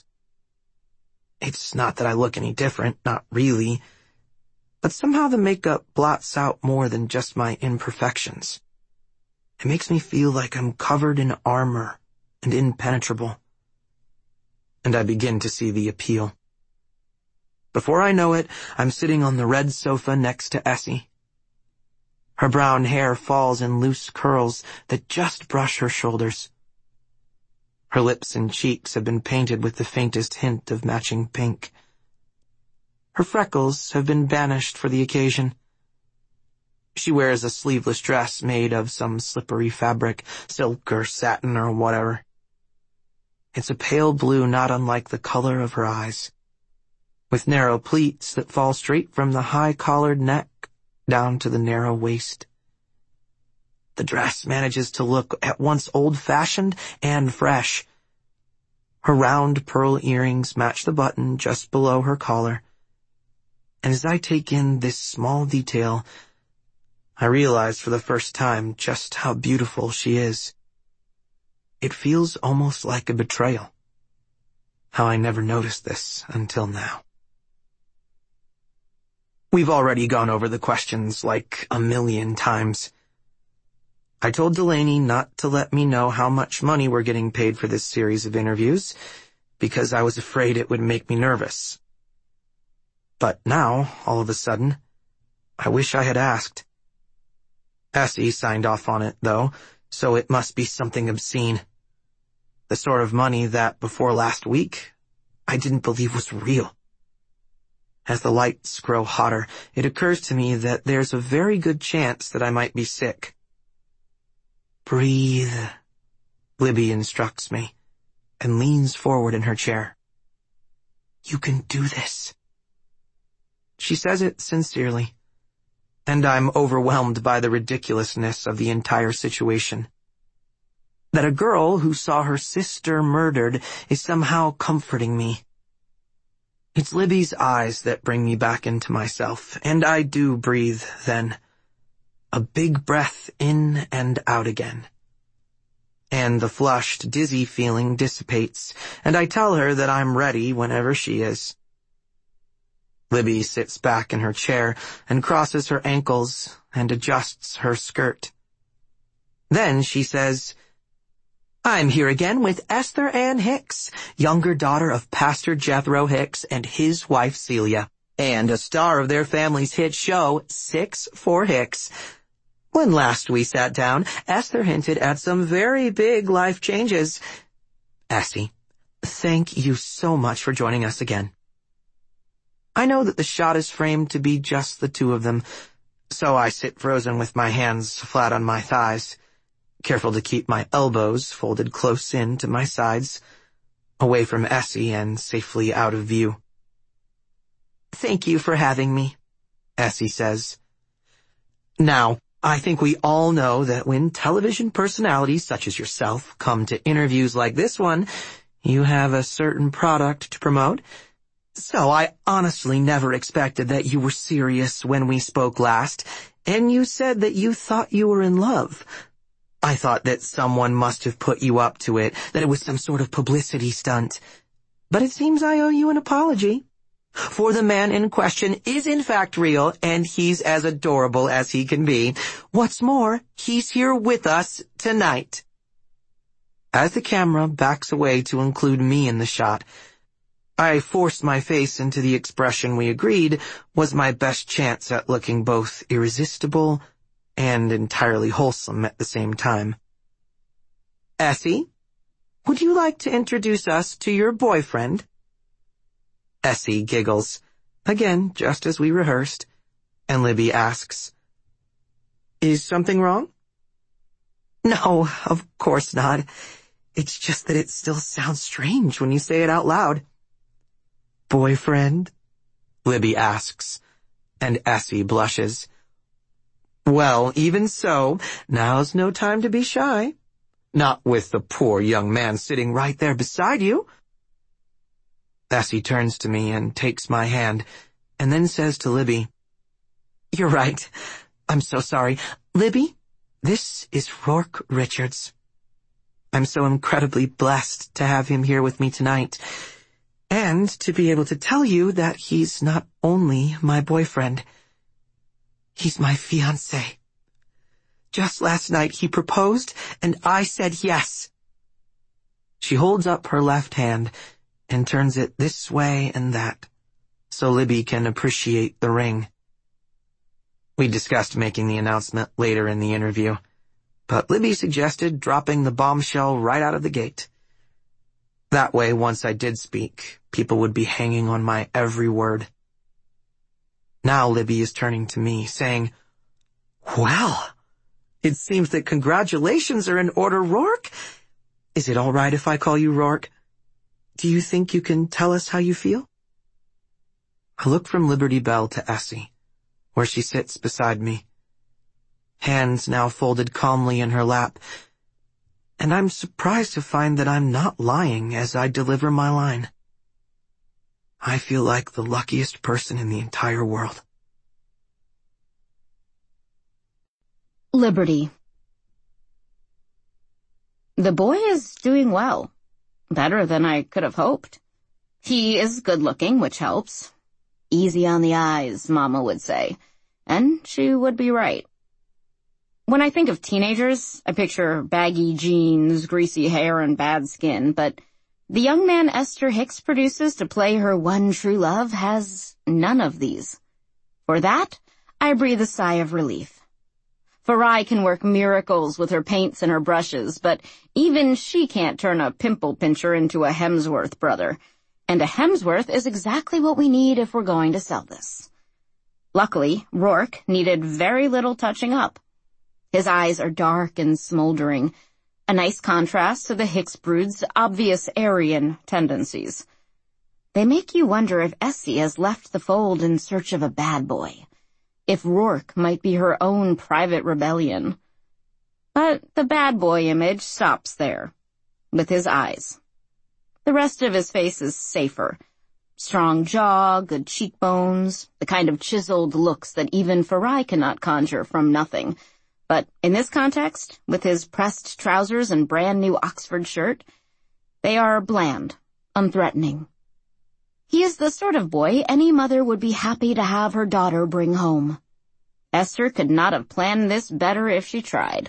It's not that I look any different, not really, but somehow the makeup blots out more than just my imperfections. It makes me feel like I'm covered in armor and impenetrable. And I begin to see the appeal. Before I know it, I'm sitting on the red sofa next to Essie. Her brown hair falls in loose curls that just brush her shoulders. Her lips and cheeks have been painted with the faintest hint of matching pink. Her freckles have been banished for the occasion. She wears a sleeveless dress made of some slippery fabric, silk or satin or whatever. It's a pale blue not unlike the color of her eyes, with narrow pleats that fall straight from the high-collared neck down to the narrow waist. The dress manages to look at once old-fashioned and fresh. Her round pearl earrings match the button just below her collar. And as I take in this small detail, I realize for the first time just how beautiful she is. It feels almost like a betrayal. How I never noticed this until now. We've already gone over the questions like a million times. I told Delaney not to let me know how much money we're getting paid for this series of interviews, because I was afraid it would make me nervous. But now, all of a sudden, I wish I had asked. Essie signed off on it, though, so it must be something obscene. The sort of money that, before last week, I didn't believe was real. As the lights grow hotter, it occurs to me that there's a very good chance that I might be sick. Breathe, Libby instructs me, and leans forward in her chair. You can do this. She says it sincerely, and I'm overwhelmed by the ridiculousness of the entire situation. That a girl who saw her sister murdered is somehow comforting me. It's Libby's eyes that bring me back into myself, and I do breathe then. A big breath in and out again. And the flushed, dizzy feeling dissipates, and I tell her that I'm ready whenever she is. Libby sits back in her chair and crosses her ankles and adjusts her skirt. Then she says, I'm here again with Esther Ann Hicks, younger daughter of Pastor Jethro Hicks and his wife Celia, and a star of their family's hit show, Six for Hicks. When last we sat down, Esther hinted at some very big life changes. Essie, thank you so much for joining us again. I know that the shot is framed to be just the two of them, so I sit frozen with my hands flat on my thighs, careful to keep my elbows folded close in to my sides, away from Essie and safely out of view. Thank you for having me, Essie says. Now, I think we all know that when television personalities such as yourself come to interviews like this one, you have a certain product to promote. So I honestly never expected that you were serious when we spoke last, and you said that you thought you were in love. I thought that someone must have put you up to it, that it was some sort of publicity stunt. But it seems I owe you an apology. For the man in question is in fact real, and he's as adorable as he can be. What's more, he's here with us tonight. As the camera backs away to include me in the shot, I forced my face into the expression we agreed was my best chance at looking both irresistible and entirely wholesome at the same time. Essie, would you like to introduce us to your boyfriend? Essie giggles, again just as we rehearsed, and Libby asks, Is something wrong? No, of course not. It's just that it still sounds strange when you say it out loud. Boyfriend? Libby asks, and Essie blushes. Well, even so, now's no time to be shy. Not with the poor young man sitting right there beside you. Essie turns to me and takes my hand, and then says to Libby, You're right. I'm so sorry. Libby, this is Rourke Richards. I'm so incredibly blessed to have him here with me tonight, and to be able to tell you that he's not only my boyfriend, he's my fiancé. Just last night he proposed, and I said yes. She holds up her left hand and turns it this way and that, so Libby can appreciate the ring. We discussed making the announcement later in the interview, but Libby suggested dropping the bombshell right out of the gate. That way, once I did speak, people would be hanging on my every word. Now Libby is turning to me, saying, Well, it seems that congratulations are in order, Rourke. Is it all right if I call you Rourke? Do you think you can tell us how you feel? I look from Liberty Belle to Essie, where she sits beside me, hands now folded calmly in her lap, and I'm surprised to find that I'm not lying as I deliver my line. I feel like the luckiest person in the entire world. Liberty. The boy is doing well. Better than I could have hoped. He is good-looking, which helps. Easy on the eyes, Mama would say. And she would be right. When I think of teenagers, I picture baggy jeans, greasy hair, and bad skin, but the young man Esther Hicks produces to play her one true love has none of these. For that, I breathe a sigh of relief. Farai can work miracles with her paints and her brushes, but even she can't turn a pimple pincher into a Hemsworth brother. And a Hemsworth is exactly what we need if we're going to sell this. Luckily, Rourke needed very little touching up. His eyes are dark and smoldering, a nice contrast to the Hicks brood's obvious Aryan tendencies. They make you wonder if Essie has left the fold in search of a bad boy, if Rourke might be her own private rebellion. But the bad boy image stops there, with his eyes. The rest of his face is safer. Strong jaw, good cheekbones, the kind of chiseled looks that even Farai cannot conjure from nothing. But in this context, with his pressed trousers and brand new Oxford shirt, they are bland, unthreatening. He is the sort of boy any mother would be happy to have her daughter bring home. Esther could not have planned this better if she tried.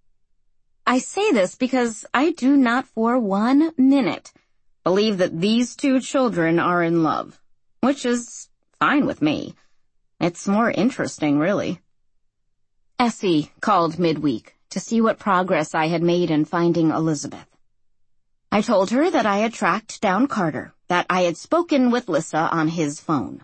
I say this because I do not for one minute believe that these two children are in love, which is fine with me. It's more interesting, really. Essie called midweek to see what progress I had made in finding Elizabeth. I told her that I had tracked down Carter, that I had spoken with Lissa on his phone.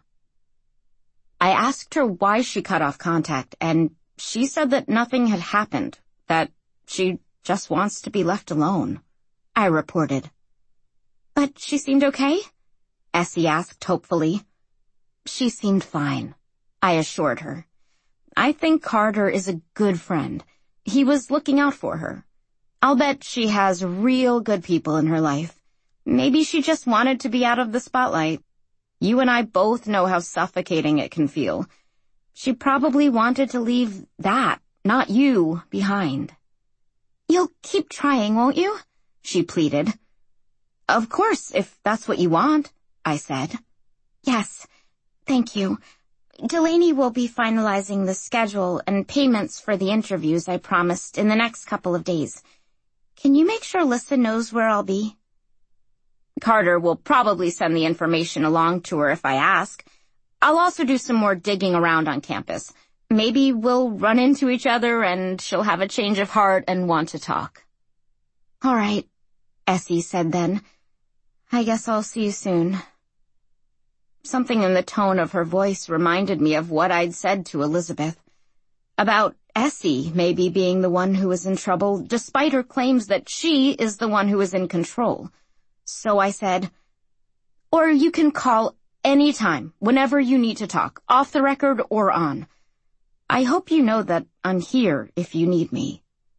I asked her why she cut off contact, and she said that nothing had happened, that she just wants to be left alone. I reported. But she seemed okay? Essie asked hopefully. She seemed fine, I assured her. I think Carter is a good friend. He was looking out for her. I'll bet she has real good people in her life. Maybe she just wanted to be out of the spotlight. You and I both know how suffocating it can feel. She probably wanted to leave that, not you, behind. You'll keep trying, won't you? She pleaded. Of course, if that's what you want, I said. Yes, thank you. Delaney will be finalizing the schedule and payments for the interviews I promised in the next couple of days. Can you make sure Lissa knows where I'll be? Carter will probably send the information along to her if I ask. I'll also do some more digging around on campus. Maybe we'll run into each other and she'll have a change of heart and want to talk. All right, Essie said then. I guess I'll see you soon. Something in the tone of her voice reminded me of what I'd said to Elizabeth. About Essie maybe being the one who is in trouble, despite her claims that she is the one who is in control. So I said, or you can call any time, whenever you need to talk, off the record or on. I hope you know that I'm here if you need me.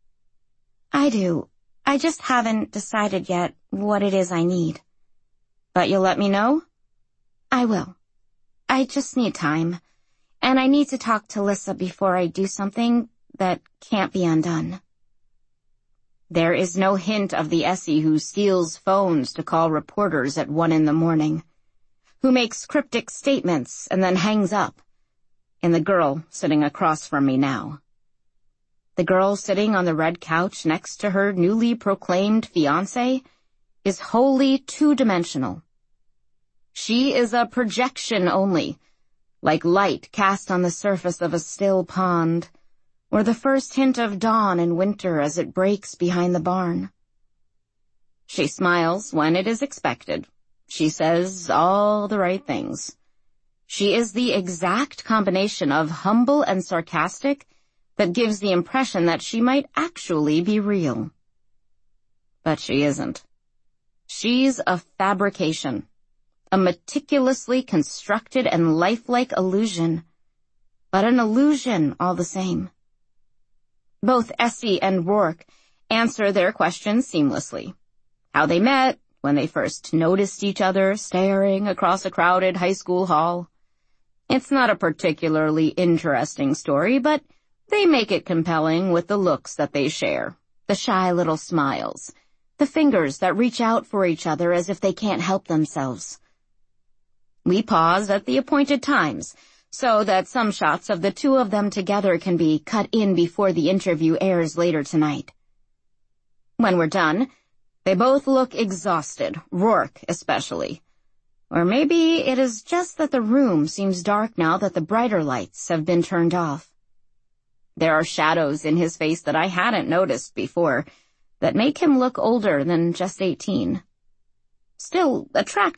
I do. I just haven't decided yet what it is I need. But you'll let me know? I will. I just need time. And I need to talk to Lissa before I do something that can't be undone. There is no hint of the Essie who steals phones to call reporters at one in the morning, who makes cryptic statements and then hangs up, in the girl sitting across from me now. The girl sitting on the red couch next to her newly proclaimed fiancé is wholly two-dimensional. She is a projection only, like light cast on the surface of a still pond, or the first hint of dawn in winter as it breaks behind the barn. She smiles when it is expected. She says all the right things. She is the exact combination of humble and sarcastic that gives the impression that she might actually be real. But she isn't. She's a fabrication, a meticulously constructed and lifelike illusion, but an illusion all the same. Both Essie and Rourke answer their questions seamlessly. How they met, when they first noticed each other staring across a crowded high school hall. It's not a particularly interesting story, but they make it compelling with the looks that they share, the shy little smiles, the fingers that reach out for each other as if they can't help themselves. We pause at the appointed times, so that some shots of the two of them together can be cut in before the interview airs later tonight. When we're done, they both look exhausted, Rourke especially. Or maybe it is just that the room seems dark now that the brighter lights have been turned off. There are shadows in his face that I hadn't noticed before, that make him look older than just eighteen. Still attractive,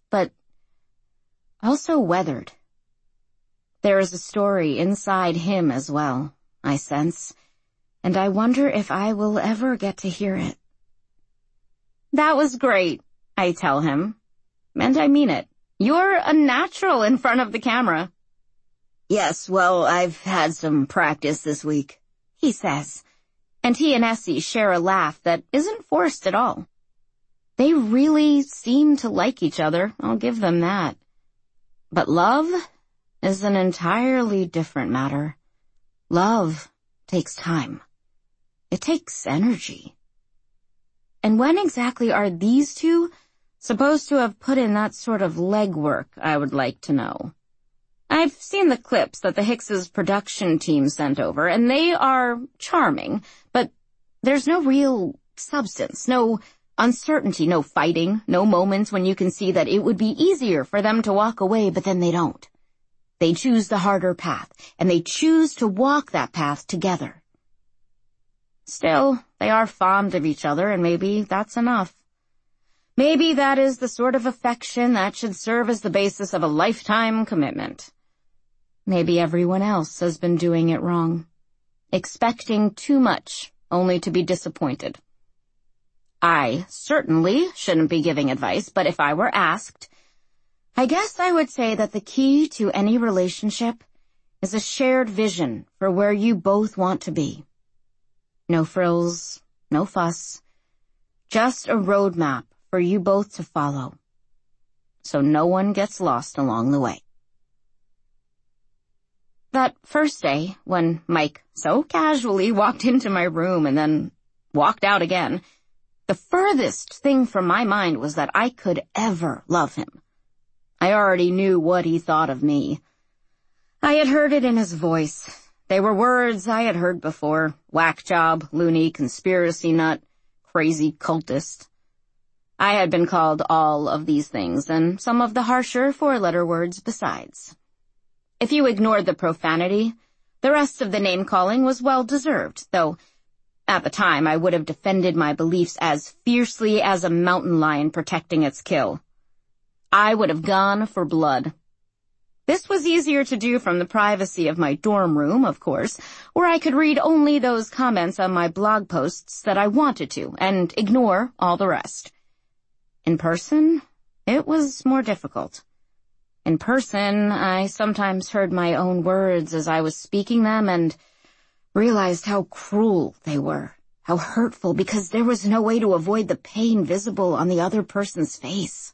but also weathered. There is a story inside him as well, I sense, and I wonder if I will ever get to hear it. That was great, I tell him, and I mean it. You're a natural in front of the camera. Yes, well, I've had some practice this week, he says, and he and Essie share a laugh that isn't forced at all. They really seem to like each other, I'll give them that. But love is an entirely different matter. Love takes time. It takes energy. And when exactly are these two supposed to have put in that sort of legwork, I would like to know. I've seen the clips that the Hickses' production team sent over, and they are charming, but there's no real substance, no uncertainty, no fighting, no moments when you can see that it would be easier for them to walk away, but then they don't. They choose the harder path, and they choose to walk that path together. Still, they are fond of each other, and maybe that's enough. Maybe that is the sort of affection that should serve as the basis of a lifetime commitment. Maybe everyone else has been doing it wrong, expecting too much only to be disappointed. I certainly shouldn't be giving advice, but if I were asked, I guess I would say that the key to any relationship is a shared vision for where you both want to be. No frills, no fuss, just a roadmap for you both to follow, so no one gets lost along the way. That first day, when Mike so casually walked into my room and then walked out again, the furthest thing from my mind was that I could ever love him. I already knew what he thought of me. I had heard it in his voice. They were words I had heard before: whack job, loony, conspiracy nut, crazy cultist. I had been called all of these things, and some of the harsher four-letter words besides. If you ignored the profanity, the rest of the name-calling was well-deserved, though at the time I would have defended my beliefs as fiercely as a mountain lion protecting its kill. I would have gone for blood. This was easier to do from the privacy of my dorm room, of course, where I could read only those comments on my blog posts that I wanted to, and ignore all the rest. In person, it was more difficult. In person, I sometimes heard my own words as I was speaking them and realized how cruel they were, how hurtful, because there was no way to avoid the pain visible on the other person's face.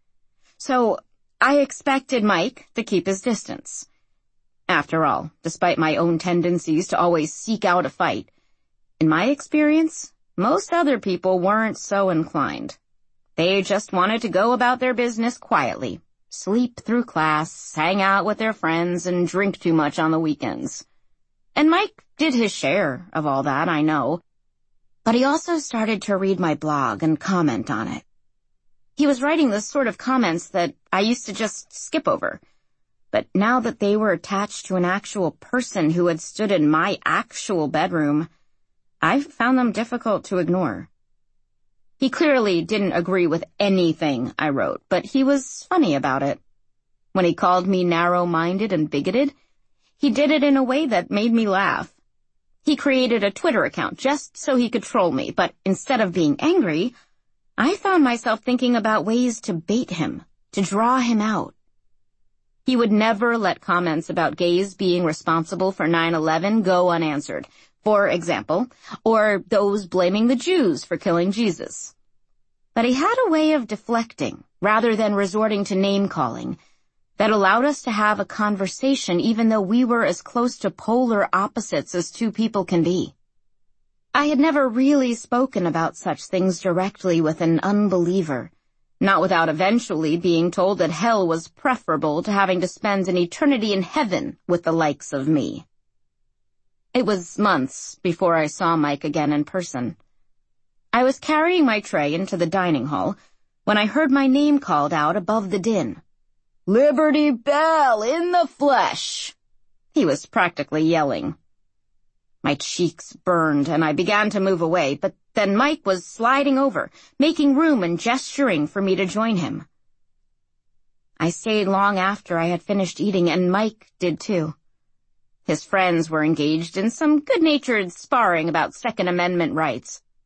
So I expected Mike to keep his distance. After all, despite my own tendencies to always seek out a fight, in my experience, most other people weren't so inclined. They just wanted to go about their business quietly, sleep through class, hang out with their friends, and drink too much on the weekends. And Mike did his share of all that, I know. But he also started to read my blog and comment on it. He was writing the sort of comments that I used to just skip over. But now that they were attached to an actual person who had stood in my actual bedroom, I found them difficult to ignore. He clearly didn't agree with anything I wrote, but he was funny about it. When he called me narrow-minded and bigoted, he did it in a way that made me laugh. He created a Twitter account just so he could troll me, but instead of being angry, I found myself thinking about ways to bait him, to draw him out. He would never let comments about gays being responsible for nine eleven go unanswered, for example, or those blaming the Jews for killing Jesus. But he had a way of deflecting, rather than resorting to name-calling, that allowed us to have a conversation even though we were as close to polar opposites as two people can be. I had never really spoken about such things directly with an unbeliever, not without eventually being told that hell was preferable to having to spend an eternity in heaven with the likes of me. It was months before I saw Mike again in person. I was carrying my tray into the dining hall when I heard my name called out above the din. "Liberty Bell in the flesh!" He was practically yelling. My cheeks burned and I began to move away, but then Mike was sliding over, making room and gesturing for me to join him. I stayed long after I had finished eating, and Mike did too. His friends were engaged in some good-natured sparring about Second Amendment rights.